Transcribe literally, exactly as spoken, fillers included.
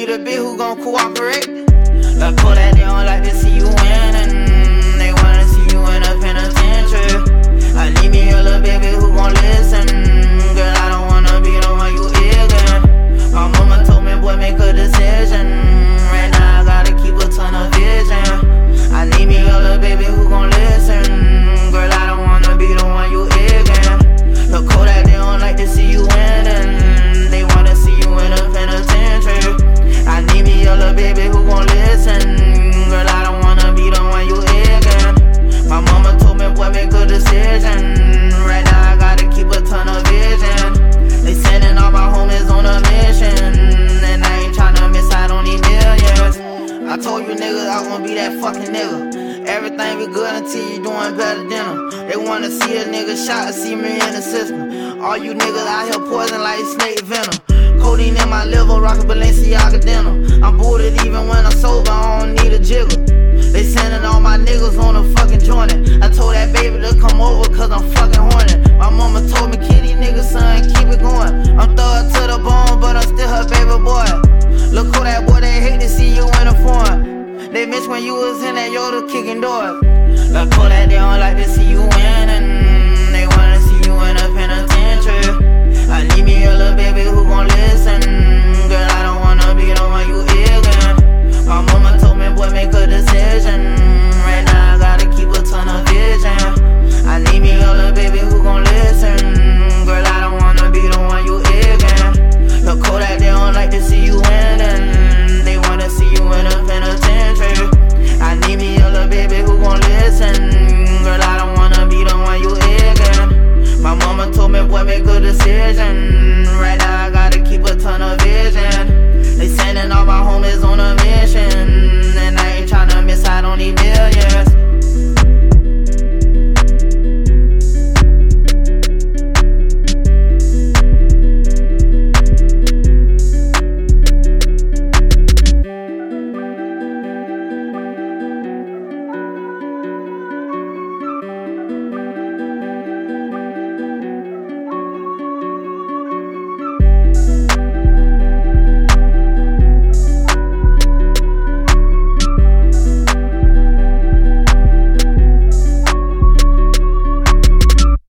need a bitch who gon' cooperate. But call that they don't like to see you winning. They wanna see you in a penitentiary. I need me a little baby who gon' listen. Girl, I don't wanna be the one you ignorant. My mama told me, boy, make a decision. Right now I gotta keep a ton of vision. I need me a little baby who gon' listen. Girl, I don't wanna be the one you ignorant. Look, call that they don't like to see you winning. They wanna see you in a penitentiary. I need me a little baby who gon' listen. Girl, I don't wanna be the one you ignorant. My mama told me, boy, make a decision. Right now I gotta keep a ton of vision. They sending all my homies on a mission, and I ain't tryna miss out on these millions. I told you niggas I gon' be that fucking nigga. Everything be good until you doing better than them. They wanna see a nigga shot or see me in the system. All you niggas out here poison like snake venom. Codeine in my liver, rockin' Balenciaga denim. I'm booted even when I'm sober, I don't need a jiggle. They sending all my niggas on a fucking joint. I told that baby to come over cause I'm fucking horny. My mama told me, kitty,